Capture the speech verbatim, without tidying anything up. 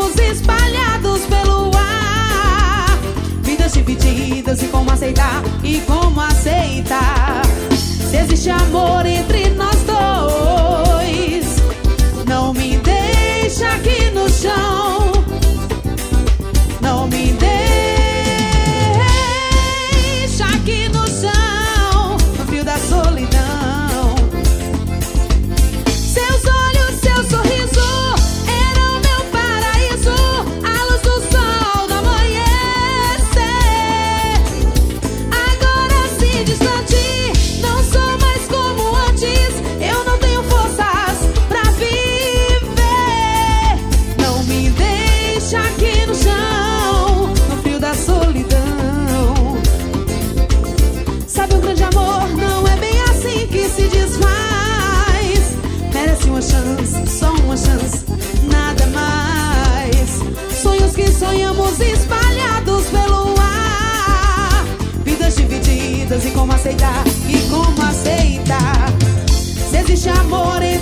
sonhamos espalhados pelo ar. Vidas divididas e como aceitar, e como aceitar. Se existe amor entre nós dois, não me deixa aqui no chão. Não me deixa aqui no chão, no frio da solidão. Seus olhos, seu sorriso eram meu paraíso, a luz do sol do amanhecer. Agora assim distante, não sou mais como antes. Eu não tenho forças pra viver. Não me deixa aqui no chão, no frio da solidão. Sabe, um grande amor não é bem assim que se desfaz. Merece uma chance, só uma chance, nada mais. Sonhos que sonhamos espalhados pelo ar. Vidas divididas e como aceitar, e como aceitar. Se existe amor em